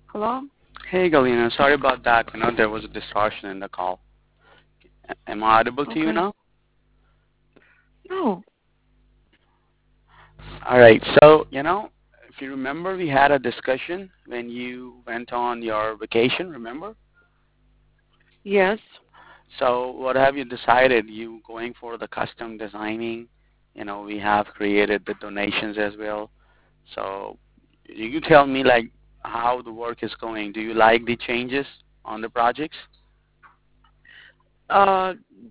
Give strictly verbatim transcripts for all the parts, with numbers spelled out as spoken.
Hello? Hey, Galena. Sorry about that. You know, there was a distortion in the call. A- Am I audible to you Okay. now? No. All right. So, you know, if you remember, we had a discussion when you went on your vacation, remember? Yes. So, what have you decided? You going for the custom designing? You know, we have created the donations as well. So, you tell me, like, how the work is going. Do you like the changes on the projects? Uh,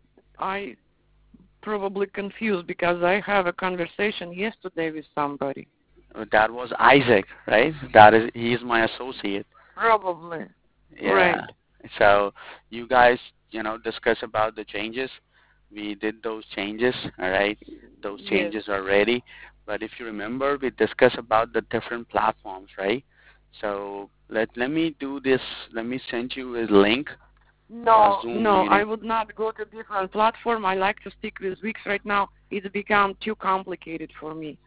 I probably confused because I have a conversation yesterday with somebody. That was Isaac, right? That is, he is my associate. Probably. Yeah. Right. So you guys, you know, discuss about the changes. We did those changes, all right? Those Yes. changes are ready. But if you remember, we discussed about the different platforms, right? So let let me do this. Let me send you a link for a No, Zoom no, I meeting. would not go to different platform. I like to stick with Wix right now. It's become too complicated for me.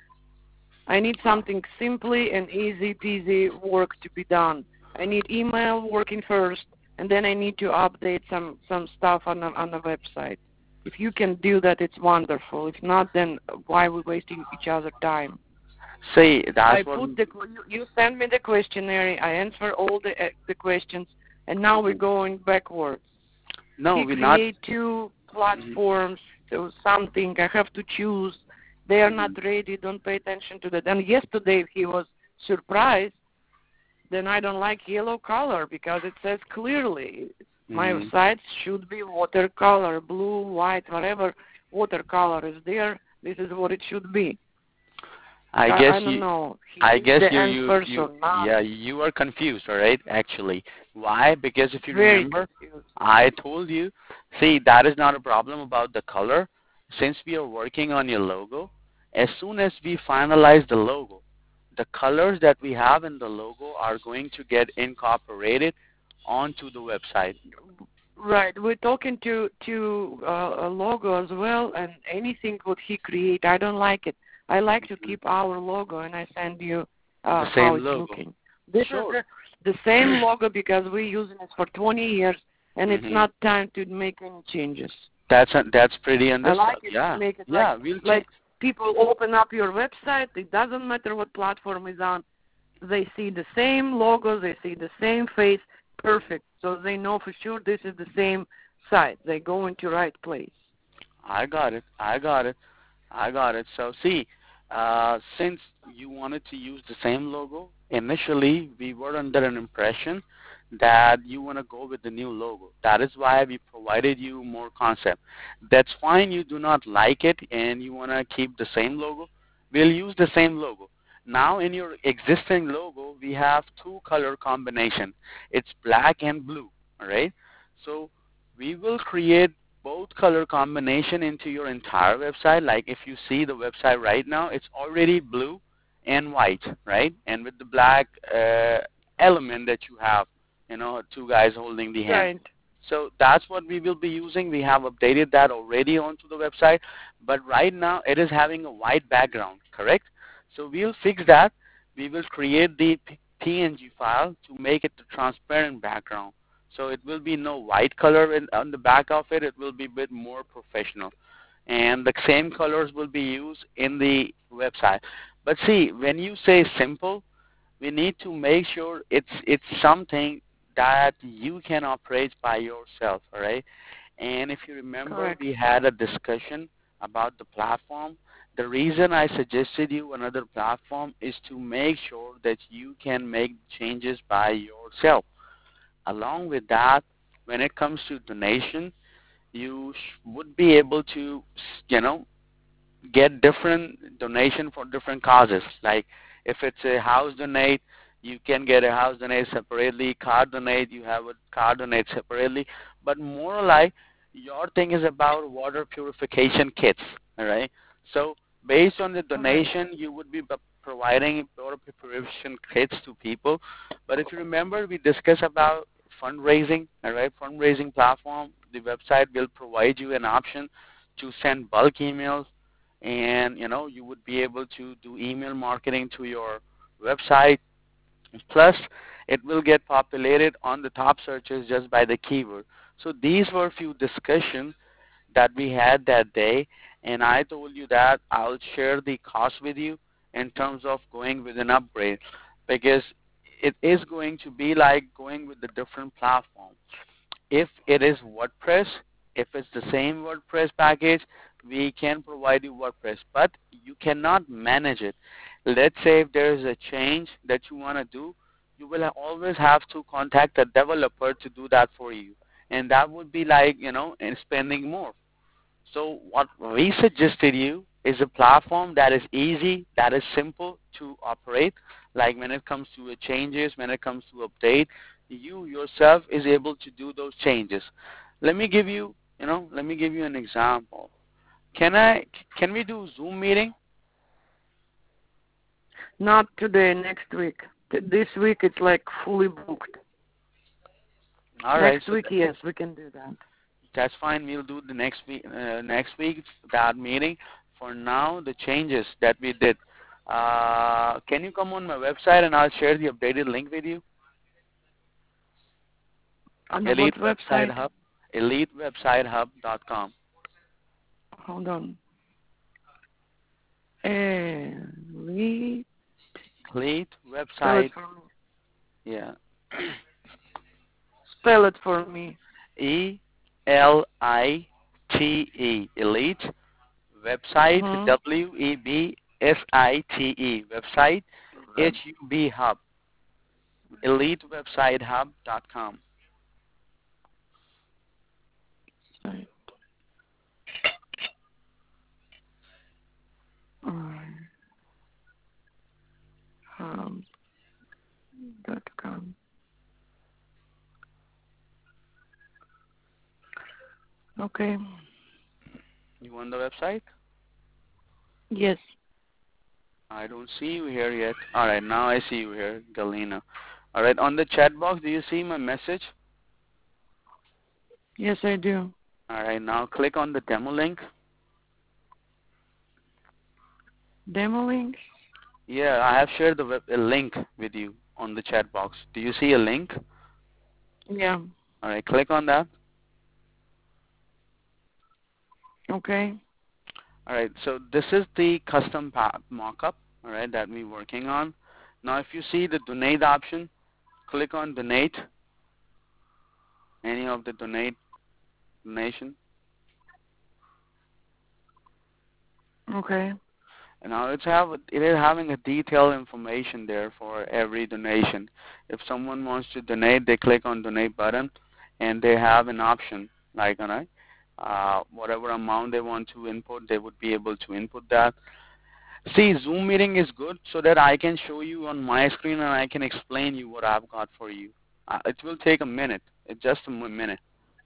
I need Uh, something simply and easy peasy work to be done. I need email working first, and then I need to update some some stuff on the on the website. If you can do that, it's wonderful. If not, then why are we wasting each other time? See, I that's what. put the you, you send me the questionnaire. I answer all the uh, the questions, and now we're going backwards. No, He we're not. create two Mhm, platforms or something. I have to choose. They are not mhm, ready. Don't pay attention to that. And yesterday he was surprised. Then I don't like yellow color because it says clearly my mhm. sites should be watercolor, blue, white, whatever watercolor is there. This is what it should be. I I, guess I don't you. know. He I is guess the you end you you person, not yeah you are confused, all right? Actually, why? Because if you very remember, confused. I told you. See, that is not a problem about the color. Since we are working on your logo, as soon as we finalize the logo, the colors that we have in the logo are going to get incorporated onto the website. Right. We're talking to to uh, a logo as well, and anything what he create, I don't like it. I like to Mhm. keep our logo, and I send you The uh, how same it's logo. looking. This is Sure. the the same logo because we're using it for twenty years, and it's Mhm. not time to make any changes. That's that's pretty I like understood. it to Yeah. make it like Yeah. We'll like change. people open up your website. It doesn't matter what platform is on. They see the same logo, they see the same face, perfect. So they know for sure this is the same site. They go into right place. I got it. I got it. I got it. So see, uh, since you wanted to use the same logo, initially we were under an impression that you want to go with the new logo. That is why we provided you more concept. That's fine. You do not like it and you want to keep the same logo. We'll use the same logo. Now in your existing logo, we have two color combination. It's black and blue. All right. So we will create both color combination into your entire website. Like if you see the website right now, it's already blue and white, right? And with the black uh, element that you have, you know, two guys holding the hand. Right. So that's what we will be using. We have updated that already onto the website, but right now it is having a white background, correct? So we'll fix that. We will create the P N G file to make it a transparent background. So it will be no white color in, on the back of it. It will be a bit more professional. And the same colors will be used in the website. But see, when you say simple, we need to make sure it's it's something that you can operate by yourself, all right? And if you remember, Correct. we had a discussion about the platform. The reason I suggested you another platform is to make sure that you can make changes by yourself. Along with that, when it comes to donation, you sh- would be able to, you know, get different donation for different causes. Like if it's a house donate, you can get a house donate separately. Car donate, you have a car donate separately. But more like your thing is about water purification kits. All right. So based on the Correct. donation, you would be b- providing water purification kits to people. But if you remember, we discussed about fundraising. All right, fundraising platform. The website will provide you an option to send bulk emails, and you know you would be able to do email marketing to your website. Plus, it will get populated on the top searches just by the keyword. So these were a few discussions that we had that day, and I told you that I'll share the cost with you in terms of going with an upgrade, because it is going to be like going with a different platform. If it is WordPress, if it's the same WordPress package, we can provide you WordPress, but you cannot manage it. Let's say if there is a change that you want to do, you will always have to contact a developer to do that for you, and that would be like, you know, and spending more. So what we suggested you is a platform that is easy, that is simple to operate. Like when it comes to changes, when it comes to update, you yourself is able to do those changes. Let me give you, you know, let me give you an example. Can I? Can we do Zoom meeting? Not today, next week. Th- This week it's like fully booked. All right. Next So week, yes, we can do that. that's fine. We'll do the next week. Uh, next week that meeting. For now, the changes that we did. Uh, can you come on my website and I'll share the updated link with you? On the what Elite website? Website Hub. elite website hub dot com. Hold on. Elite. Elite Spell it website. for me. Yeah. Spell it for me. E L I T E. Elite website. Mm-hmm. W E B S I T E. Website. H U B Hub. elite website hub dot com. Website. Alright. Um, dot com. Okay. You want the website? Yes. I don't see you here yet. All right, now I see you here, Galina. All right, on the chat box, do you see my message? Yes, I do. All right, now click on the demo link. Demo link? Yeah, I have shared the web, a link with you on the chat box. Do you see a link? Yeah. All right, click on that. Okay. All right, so this is the custom pa- mockup, all right, that we're working on. Now, if you see the donate option, click on donate, any of the donate donation. Okay. And now it's have it is having a detailed information there for every donation. If someone wants to donate, they click on donate button, and they have an option like, you know, uh, whatever amount they want to input, they would be able to input that. See, Zoom meeting is good so that I can show you on my screen and I can explain you what I've got for you. Uh, it will take a minute. It's just a m- minute.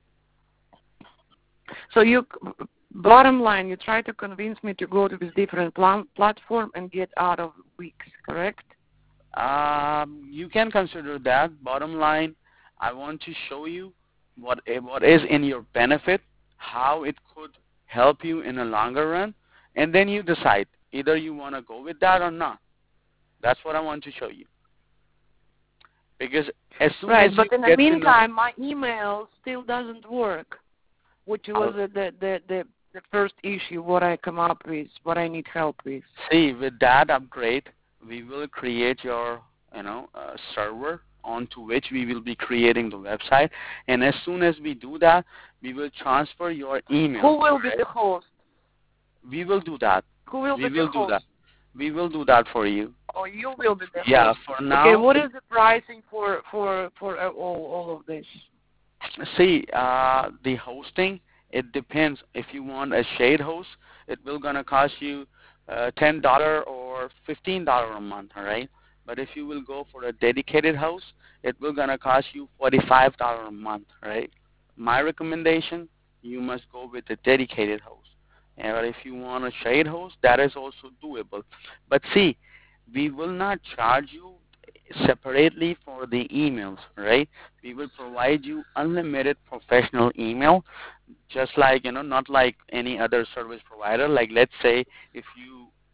So you, bottom line, you try to convince me to go to this different pl- platform and get out of Wix, correct? Um, you can consider that. Bottom line, I want to show you what eh, what is in your benefit, how it could help you in a longer run, and then you decide either you want to go with that or not. That's what I want to show you. Because as soon Right, as you but in the get to know, meantime, my email still doesn't work, which was I'll, the, the, the, the, the first issue, what I come up with, what I need help with. see, with that upgrade, we will create your, you know, uh, server onto which we will be creating the website. And as soon as we do that, we will transfer your email. Who will be Right? the host? We will do that. Who will We be the will do host? that. We will do that for you. Or you will be the Yeah, host? for Okay, now. what is the pricing for for for uh, all all of this? See, uh, the hosting, it depends. If you want a shade host, it will gonna cost you uh, ten dollars or fifteen dollars a month, all right? But if you will go for a dedicated host, it will gonna cost you forty-five dollars a month, right? My recommendation, you must go with a dedicated host. And if you want a shade host, that is also doable. But see, we will not charge you separately for the emails, right? We will provide you unlimited professional email, just like, you know, not like any other service provider. Like, let's say if you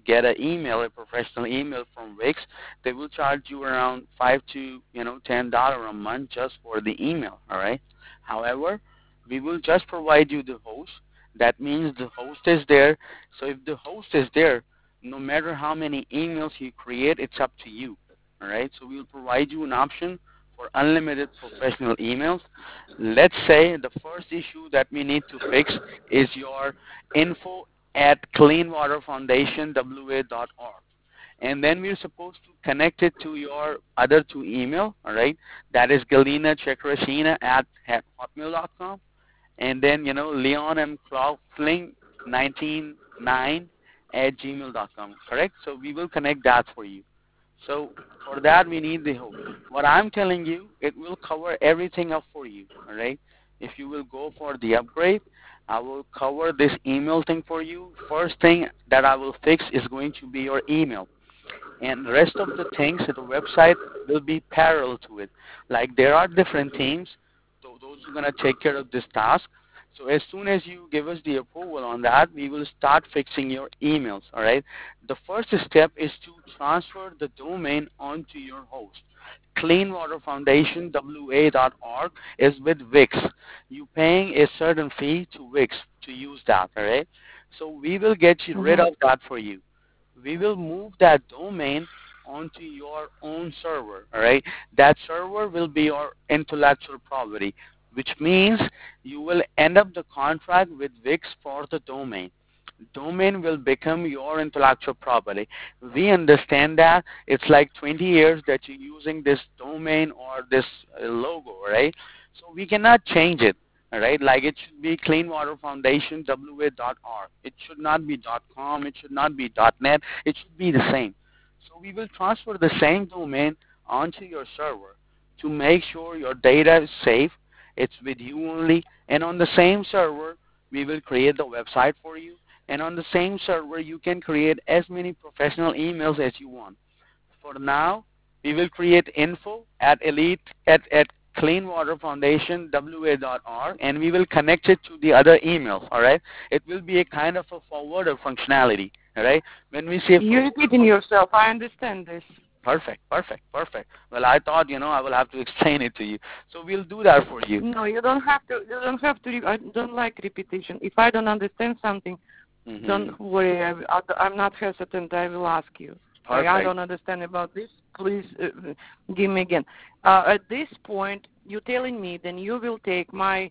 get an email, a professional email from Wix, they will charge you around five to you know ten dollar a month just for the email. All right. However, we will just provide you the host. That means the host is there. So if the host is there, no matter how many emails you create, it's up to you. All right. So we'll provide you an option for unlimited professional emails. Let's say the first issue that we need to fix is your info at cleanwaterfoundation w a dot org. And then we're supposed to connect it to your other two email, all right? That is Galina Chakrashina at hotmail dot com. And then, you know, Leon M. Cloughlin nineteen nine at gmail dot com, correct? So we will connect that for you. So for that, we need the host. What I'm telling you, it will cover everything up for you, all right? If you will go for the upgrade, I will cover this email thing for you. First thing that I will fix is going to be your email. And the rest of the things at the website will be parallel to it. Like there are different teams, so those are going to take care of this task. So as soon as you give us the approval on that, we will start fixing your emails, all right? The first step is to transfer the domain onto your host. Cleanwaterfoundation w a dot org is with Wix. You're paying a certain fee to Wix to use that, all right? So we will get you rid Mm-hmm. of that for you. We will move that domain onto your own server, all right? That server will be your intellectual property, which means you will end up the contract with Wix for the domain. Domain will become your intellectual property. We understand that it's like twenty years that you're using this domain or this uh, logo, right? So we cannot change it, all right? Like it should be cleanwaterfoundation w a dot org. It should not be .com. It should not be .net. It should be the same. So we will transfer the same domain onto your server to make sure your data is safe. It's with you only. And on the same server, we will create the website for you. And on the same server, you can create as many professional emails as you want. For now, we will create info at elite at, at cleanwaterfoundation w a dot org, and we will connect it to the other emails, all right? It will be a kind of a forwarder functionality, all right? When we say You're repeating yourself. I understand this. perfect, perfect, perfect. Well, I thought, you know, I will have to explain it to you. So we'll do that for you. No, you don't have to. You don't have to. Re- I don't like repetition. If I don't understand something, Mm-hmm. don't worry. I, I, I'm not hesitant. I will ask you. Like, I don't understand about this. Please uh, give me again. Uh, at this point, you're telling me then you will take my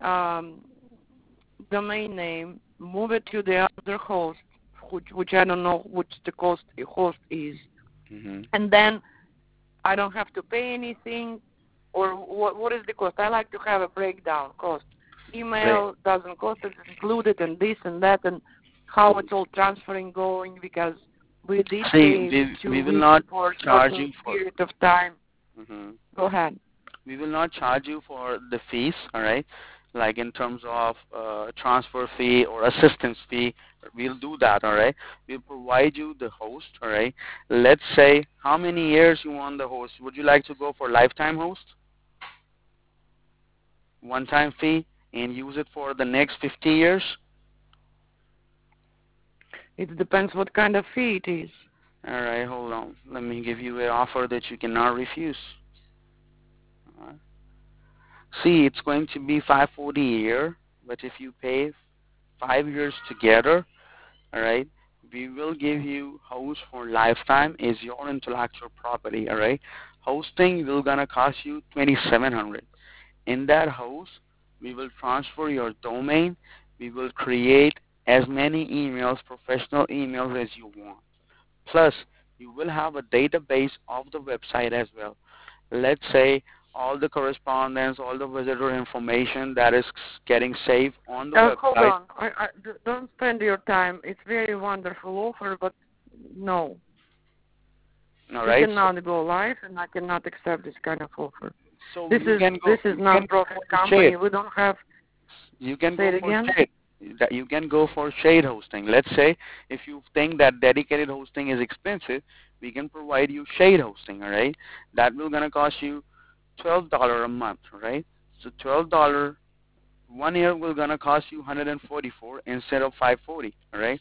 um, domain name, move it to the other host, which, which I don't know which the cost host is, Mm-hmm. and then I don't have to pay anything, or what? What is the cost? I like to have a breakdown cost. Email doesn't cost, it's included, and this and that, and how it's all transferring going, because we did See, pay we, two we will weeks not for a charge certain you for. period of time. Mm-hmm. Go ahead. We will not charge you for the fees, all right? Like in terms of uh, transfer fee or assistance fee, we'll do that, all right? We'll provide you the host, all right? Let's say how many years you want the host. Would you like to go for lifetime host? One-time fee and use it for the next fifty years? It depends what kind of fee it is. All right, hold on. Let me give you an offer that you cannot refuse. All right. See, it's going to be five forty a year, but if you pay five years together, all right, we will give you host for lifetime is your intellectual property, all right? Hosting will gonna cost you twenty-seven hundred. In that host, we will transfer your domain. We will create as many emails, professional emails as you want. Plus, you will have a database of the website as well. Let's say all the correspondence, all the visitor information that is getting saved on the Uh, hold website. on. I, I, d- don't spend your time. It's very wonderful offer, but no. All We right. cannot go live, and I cannot accept this kind of offer. So, so This you is can go. this is You can go non-profit for company. shade. We don't have. You can Say go it for again. shade. That you can go for shade hosting. Let's say if you think that dedicated hosting is expensive, we can provide you shade hosting. All right. That will gonna cost you twelve dollar a month. All right. So twelve dollar one year will gonna cost you one hundred and forty four instead of five forty. All right.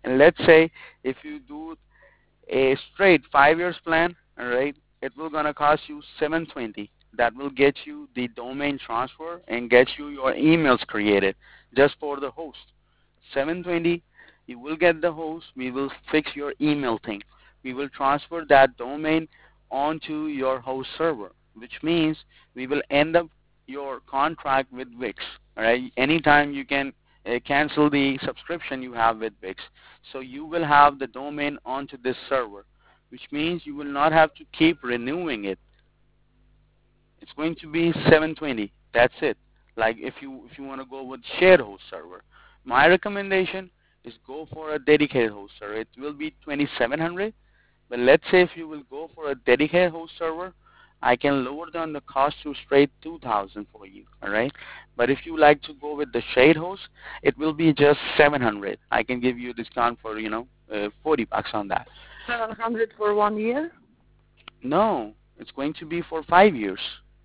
And let's say if you do a straight five years plan, all right, it will gonna cost you seven twenty. That will get you the domain transfer and get you your emails created just for the host. seven twenty, you will get the host. We will fix your email thing. We will transfer that domain onto your host server, which means we will end up your contract with Wix. All right, anytime you can uh, cancel the subscription you have with Wix. So you will have the domain onto this server, which means you will not have to keep renewing it. It's going to be seven twenty. That's it. Like if you if you want to go with shared host server, my recommendation is go for a dedicated host server. It will be twenty-seven hundred. But let's say if you will go for a dedicated host server, I can lower down the cost to straight two thousand for you. All right. But if you like to go with the shared host, it will be just seven hundred. I can give you a discount for you know uh, forty bucks on that. seven hundred for one year? No, it's going to be for five years.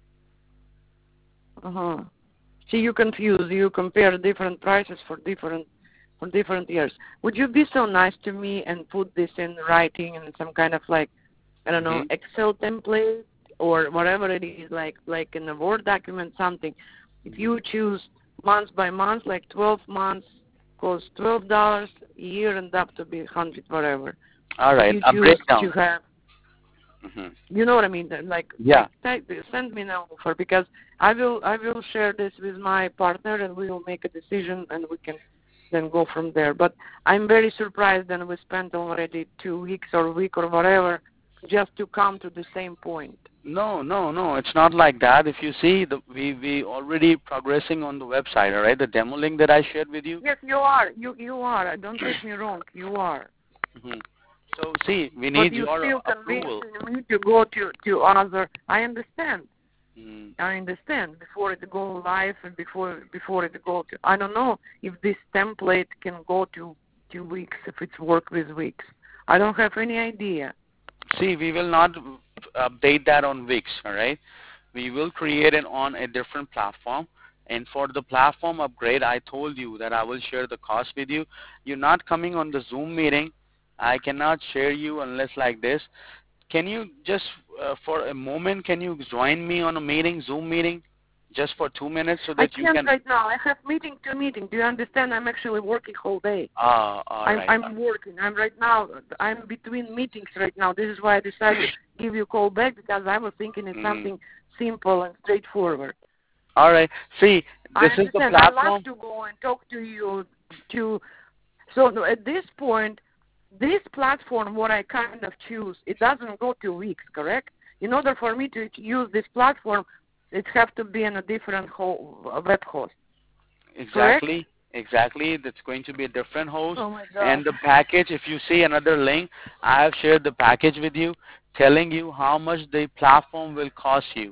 Uh-huh. See, you confuse. You compare different prices for different for different years. Would you be so nice to me and put this in writing in some kind of like, I don't know, Mm-hmm. Excel template or whatever it is, like like in a Word document, something. If you choose month by month, like twelve months, costs twelve dollars a year, and up to be hundred whatever. All right, You a choose breakdown. to have. Mm-hmm. You know what I mean? Like, Yeah. like type, send me an offer because I will I will share this with my partner and we will make a decision and we can then go from there. But I'm very surprised that we spent already two weeks or a week or whatever just to come to the same point. No, no, no. It's not like that. If you see, the we we already progressing on the website. All right, the demo link that I shared with you. Yes, you are. You you are. Don't take me wrong. You are. Mm-hmm. So see, we But need you your still approval. convincing me to go to to other. I understand. Mm. I understand before it go live and before before it go to. I don't know if this template can go to two weeks if it's work with weeks. I don't have any idea. See, we will not update that on Wix. All right, we will create it on a different platform. And for the platform upgrade, I told you that I will share the cost with you. You're not coming on the Zoom meeting. I cannot share you unless like this. Can you just uh, for a moment, can you join me on a meeting, Zoom meeting, just for two minutes so I that you can't can? right now. I have meeting to meeting. Do you understand? I'm actually working whole day. Ah, all I'm right. I'm working. I'm right now. I'm between meetings right now. This is why I decided to give you a call back because I was thinking it's Mm. something simple and straightforward. All right. See, I this is the understand. I platform. love to go and talk to you. To so no, at this point, this platform, what I kind of choose, it doesn't go to weeks, correct? In order for me to use this platform, it have to be in a different ho- web host. Exactly. Correct? Exactly. That's going to be a different host. Oh my God. And the package, if you see another link, I have shared the package with you, telling you how much the platform will cost you.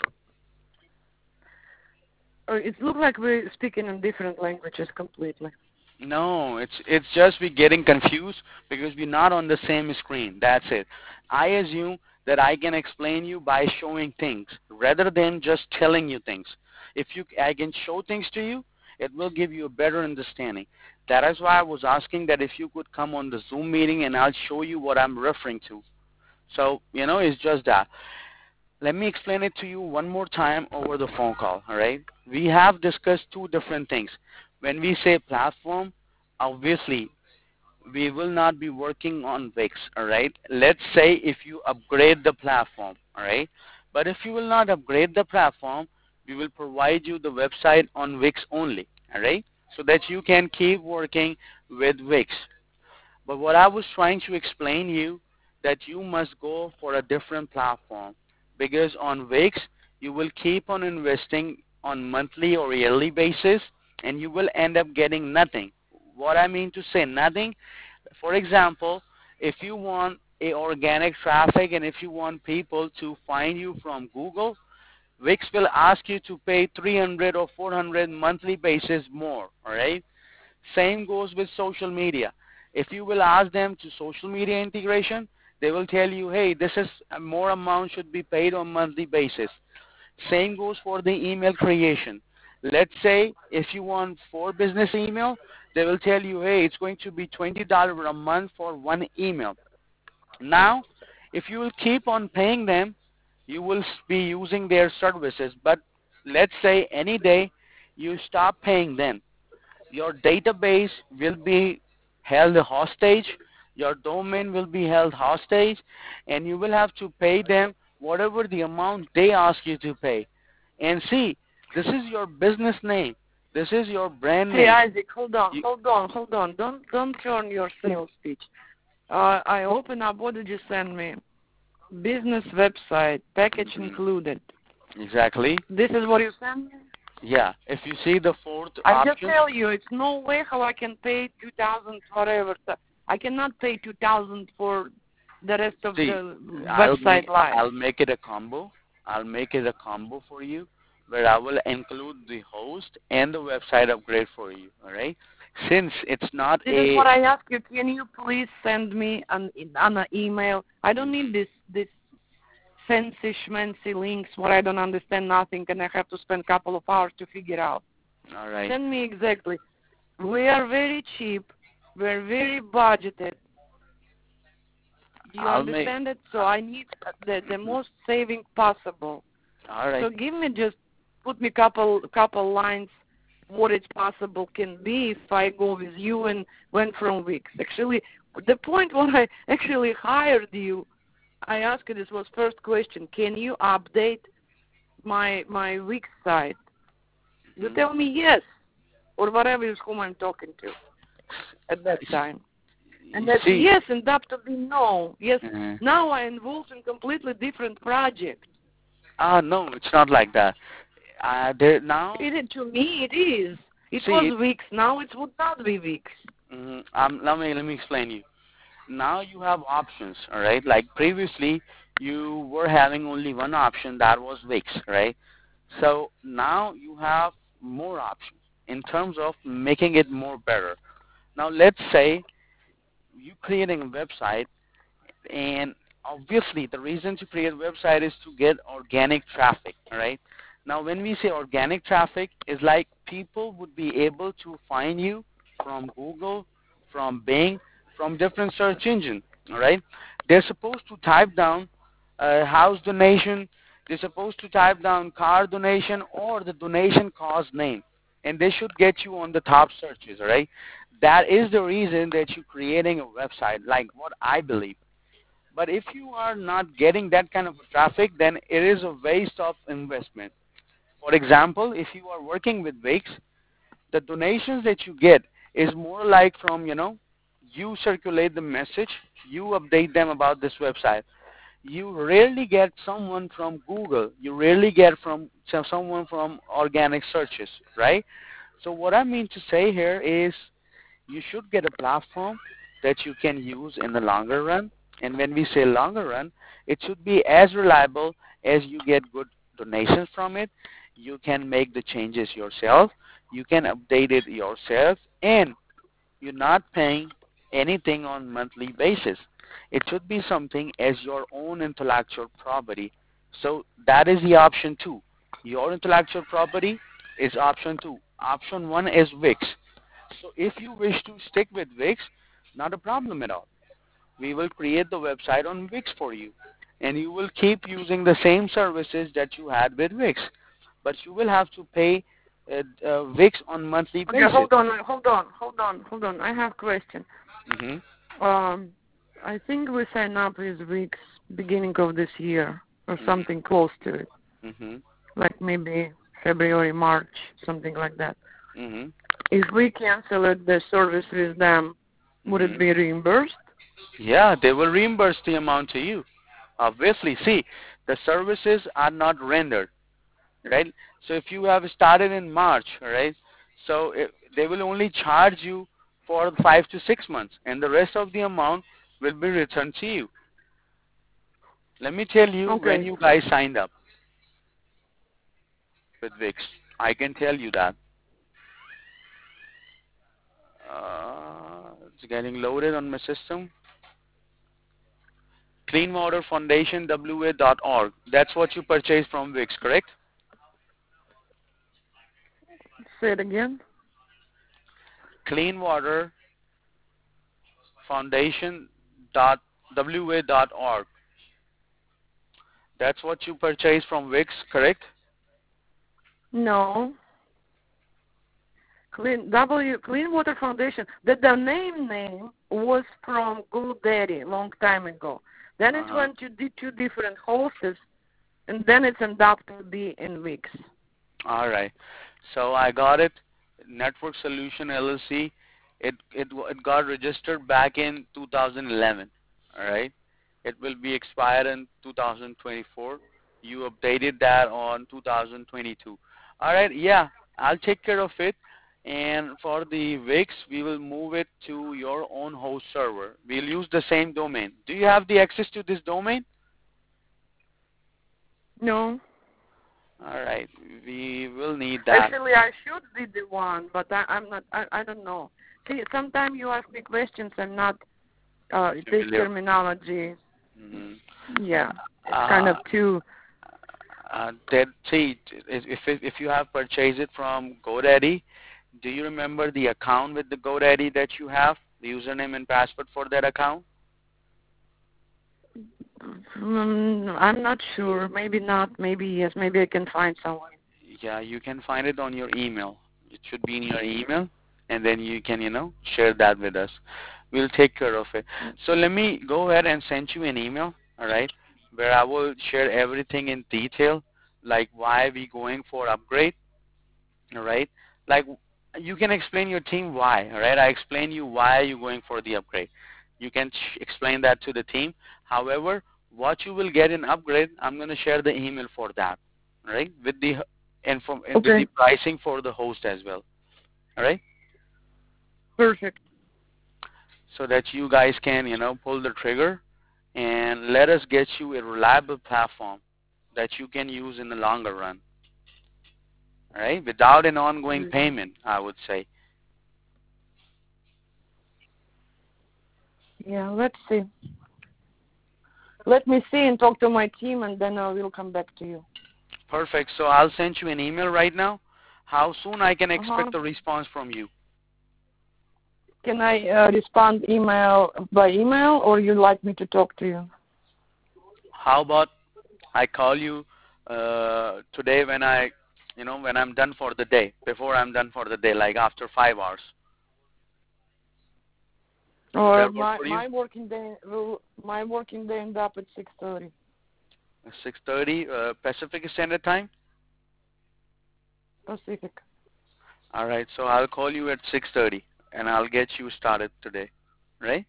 Uh, It looks like we're speaking in different languages completely. No, it's it's just we getting confused because we're not on the same screen. That's it. I assume that I can explain you by showing things rather than just telling you things. If you I can show things to you, it will give you a better understanding. That is why I was asking that if you could come on the Zoom meeting and I'll show you what I'm referring to. So, you know, it's just that. Let me explain it to you one more time over the phone call, all right? We have discussed two different things. When we say platform, obviously, we will not be working on Wix, all right? Let's say if you upgrade the platform, all right? But if you will not upgrade the platform, we will provide you the website on Wix only, all right? So that you can keep working with Wix. But what I was trying to explain you that you must go for a different platform because on Wix you will keep on investing on monthly or yearly basis and you will end up getting nothing. What I mean to say nothing, for example, if you want a organic traffic and if you want people to find you from Google, Wix will ask you to pay three hundred or four hundred monthly basis more, all right? Same goes with social media. If you will ask them to social media integration, they will tell you, hey, this is a more amount should be paid on monthly basis. Same goes for the email creation. Let's say if you want four business email, they will tell you, hey, it's going to be twenty dollars a month for one email. Now, if you will keep on paying them, you will be using their services. But let's say any day you stop paying them, your database will be held hostage, your domain will be held hostage, and you will have to pay them whatever the amount they ask you to pay. And see, this is your business name. This is your brand Hey name. Isaac, hold on, You, hold on, hold on. Don't don't turn your sales pitch. Uh, I open up. What did you send me? Business website, package Mhm. included. Exactly. This is what you sent me. Yeah. If you see the fourth I just option, tell you, it's no way how I can pay two thousand whatever. I cannot pay two thousand for the rest of see, the I'll make website live. I'll make it a combo. I'll make it a combo for you, where I will include the host and the website upgrade for you. All right. Since it's not This is a what I ask you. Can you please send me an on an email? I don't need this this fancy schmancy links where I don't understand nothing and I have to spend a couple of hours to figure out. all right. Send me exactly. We are very cheap. We're very budgeted. Do you I'll make understand it? So I need the the most saving possible. all right. So give me just put me couple couple lines what it's possible can be if I go with you and went from Wix. Actually, the point when I actually hired you, I asked you this was first question. Can you update my my Wix site? You Mhm. tell me yes or whatever is whom I'm talking to at that time. And You that's see, yes and up to be no. Yes, uh, now I'm involved in completely different project. ah, no, it's not like that. Uh, there now. It, is- to me, it is. It See, it, was weeks. Now it would not be weeks. mm, um, let me let me explain you. Now you have options, all right? Like previously, you were having only one option, that was Wix, right? So now you have more options in terms of making it more better. Now let's say you creating a website, and obviously the reason to create a website is to get organic traffic, all right? Now when we say organic traffic, is like people would be able to find you from Google, from Bing, from different search engine, all right? They're supposed to type down uh, house donation, they're supposed to type down car donation or the donation cause name, and they should get you on the top searches, all right? That is the reason that you're creating a website, like what I believe. But if you are not getting that kind of traffic, then it is a waste of investment. For example, if you are working with Wix, the donations that you get is more like from, you know, you circulate the message, you update them about this website. You rarely get someone from Google. You rarely get from so- someone from organic searches, right? So what I mean to say here is you should get a platform that you can use in the longer run. And when we say longer run, it should be as reliable as you get good donations from it. You can make the changes yourself. You can update it yourself. And you're not paying anything on monthly basis. It should be something as your own intellectual property. So that is the option two. Your intellectual property is option two. Option one is Wix. So if you wish to stick with Wix, not a problem at all. We will create the website on Wix for you. And you will keep using the same services that you had with Wix. But you will have to pay uh, uh, Wix on monthly Okay, basis. hold on, hold on, hold on, hold on. I have question. Hmm. Um, I think we signed up with Wix beginning of this year or Hmm. something close to it, Hmm. like maybe February, March, something like that. Hmm. If we cancel it, the service with them, would Hmm. it be reimbursed? Yeah, they will reimburse the amount to you. Obviously, see, the services are not rendered, right? So if you have started in March, right, so it, they will only charge you for five to six months, and the rest of the amount will be returned to you. Let me tell you when Okay. you guys signed up with Wix. I can tell you that. Uh, it's getting loaded on my system. Clean Water Foundation W A dot org. That's what you purchased from Wix, correct? Say it again. Clean Water Foundation dot w a dot org. That's what you purchased from Wix, correct? No. Clean W Clean Water Foundation. The domain name was from GoDaddy long time ago. Then it Uh-huh. went to the two different hosts, and then it's ended up to be in Wix. All right. So I got it. Network Solution L L C. It it it got registered back in two thousand eleven. All right. It will be expired in two thousand twenty-four. You updated that on two thousand twenty-two. All right. Yeah, I'll take care of it. And for the Wix, we will move it to your own host server. We'll use the same domain. Do you have the access to this domain? No. All right. We will need that. Actually, I should be the one, but I, I'm not. I, I don't know. See, sometimes you ask me questions. I'm not. Uh, this Familiar. terminology. Mm-hmm. Yeah, it's Uh, kind of too. Uh, that see, if if if you have purchased it from GoDaddy, do you remember the account with the GoDaddy that you have, the username and password for that account? Mm, I'm not sure. Maybe not. Maybe yes. Maybe I can find someone. Yeah, you can find it on your email. It should be in your email, and then you can you know share that with us. We'll take care of it. So let me go ahead and send you an email, all right, where I will share everything in detail, like why we going for upgrade. All right, like you can explain your team why. All right, I explain you why you're going for the upgrade. You can sh- explain that to the team. However, what you will get in upgrade, I'm going to share the email for that. All right, with the and from and with the Okay. pricing for the host as well. All right, Perfect. so that you guys can you know pull the trigger and let us get you a reliable platform that you can use in the longer run. All right, without an ongoing payment, I would say. Yeah. Let's see. Let me see and talk to my team, and then I will come back to you. Perfect. So I'll send you an email right now. How soon I can expect Uh-huh. a response from you? Can I uh, respond email by email, or you like me to talk to you? How about I call you uh, today when I, you know, when I'm done for the day, before I'm done for the day, like after five hours. Would Or that work my for you? my working day will my working day end up at six thirty. six thirty uh, Pacific Standard Time? Pacific. All right, so I'll call you at six thirty, and I'll get you started today, right?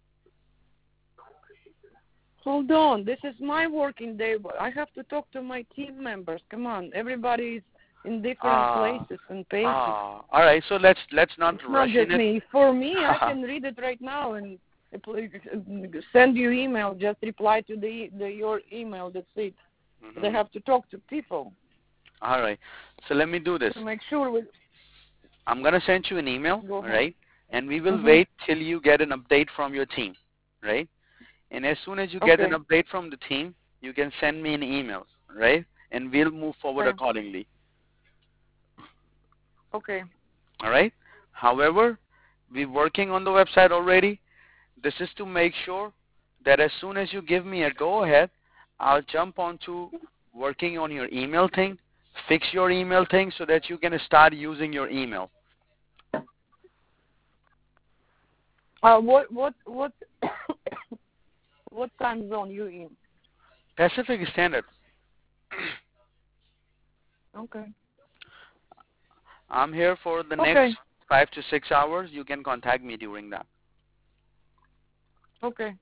Hold on, this is my working day. But I have to talk to my team members. Come on, everybody is in different Ah, places and paces. ah. All right, so let's let's not It's not rush just in it. me. For me, I can read it right now and send you email. Just reply to the, the your email. That's it. Mhm. They have to talk to people All right, so let me do this. to make sure. We, I'm going to send you an email, Go all ahead. right? And we will Mhm. wait till you get an update from your team, right? And as soon as you get Okay. an update from the team, you can send me an email, right? And we'll move forward Okay. accordingly, Okay. all right? However, we're working on the website already. This is to make sure that as soon as you give me a go-ahead, I'll jump onto working on your email thing, fix your email thing so that you can start using your email. Uh, what what what what time zone you in? Pacific Standard. Okay. I'm here for the Okay. next five to six hours. You can contact me during that. Okay.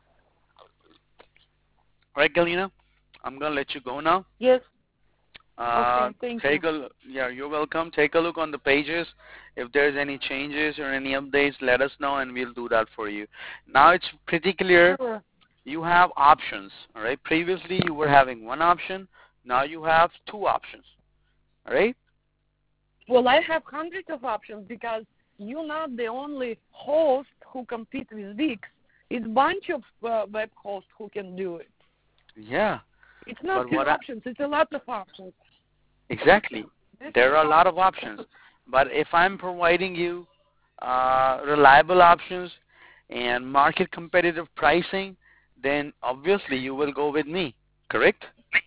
All right, Galina, I'm gonna let you go now. Yes. Uh, Okay. Thank take you. a yeah, you're welcome. Take a look on the pages. If there's any changes or any updates, let us know, and we'll do that for you. Now it's pretty clear. Sure. You have options. All right. Previously you were having one option. Now you have two options. All right. Well, I have hundreds of options because you're not the only host who compete with Wix. It's a bunch of uh, web hosts who can do it. Yeah. It's not But two what I, options. It's a lot of options. exactly. There are a lot of options. But if I'm providing you uh, reliable options and market competitive pricing, then obviously you will go with me, correct?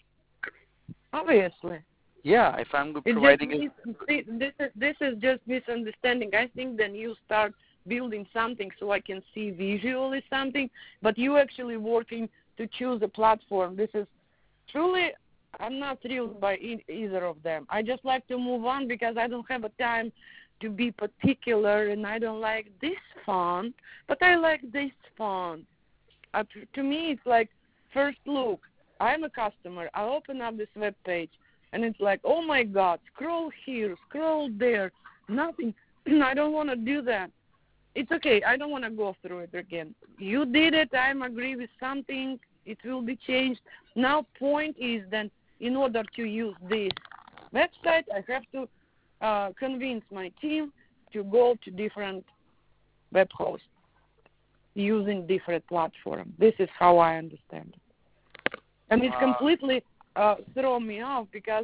Obviously. Yeah, if I'm It providing just you. mis- this is this is just misunderstanding. I think then you start building something so I can see visually something, but you actually working to choose a platform. This is truly, I'm not thrilled by e- either of them. I just like to move on because I don't have a time to be particular, and I don't like this font, but I like this font. Uh, t- to me, it's like first look. I'm a customer. I open up this web page, and it's like, oh my God, scroll here, scroll there, nothing. I don't want to do that. It's okay. I don't want to go through it again. You did it. I'm agree with something. It will be changed. Now, point is that in order to use this website, I have to uh, convince my team to go to different web hosts using different platforms. This is how I understand it. And it's Uh, completely uh, thrown me off because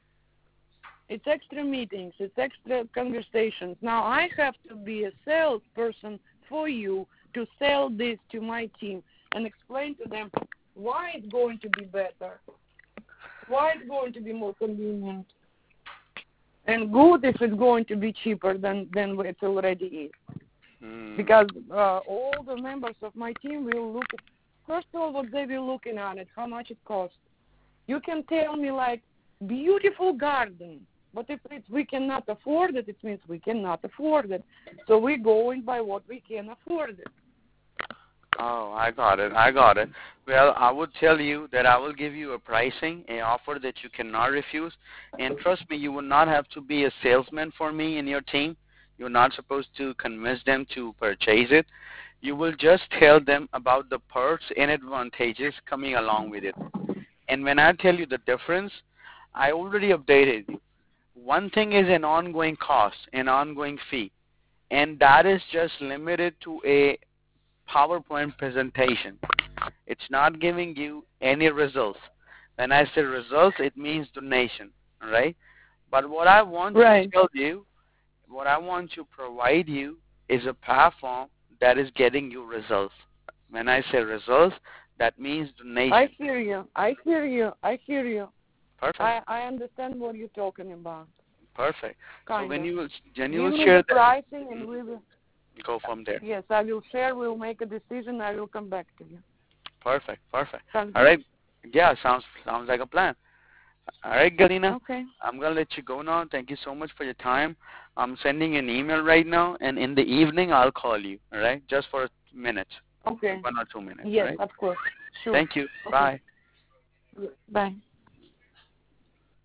it's extra meetings, it's extra conversations. Now I have to be a salesperson for you to sell this to my team and explain to them why it's going to be better, why it's going to be more convenient, and good if it's going to be cheaper than, than it already is. hmm. Because uh, all the members of my team will look at, first of all, what they will looking at it, how much it costs. You can tell me, like, beautiful garden, but if it's, we cannot afford it, it means we cannot afford it. So we're going by what we can afford it. Oh, I got it. I got it. Well, I would tell you that I will give you a pricing, an offer that you cannot refuse. And trust me, you will not have to be a salesman for me and your team. You're not supposed to convince them to purchase it. You will just tell them about the perks and advantages coming along with it. And when I tell you the difference, I already updated you. One thing is an ongoing cost, an ongoing fee, and that is just limited to a PowerPoint presentation. It's not giving you any results. When I say results, it means donation, right? But what I want Right. to tell you, what I want to provide you is a platform that is getting you results. When I say results, that means donation. I hear you. I hear you. I hear you. Perfect. I, I understand what you're talking about. Perfect. Kind so when of. you will, when you Give will me share the that, pricing and we will. go from there. Yes, I will share. We'll make a decision. I will come back to you. Perfect. Perfect. Sounds All good? right. Yeah, sounds sounds like a plan. All right, Galina. Okay. I'm gonna let you go now. Thank you so much for your time. I'm sending an email right now, and in the evening I'll call you. All right, just for a minute. Okay. One or two minutes. Yes, all right? of course. Sure. Thank you. Okay. Bye. Bye.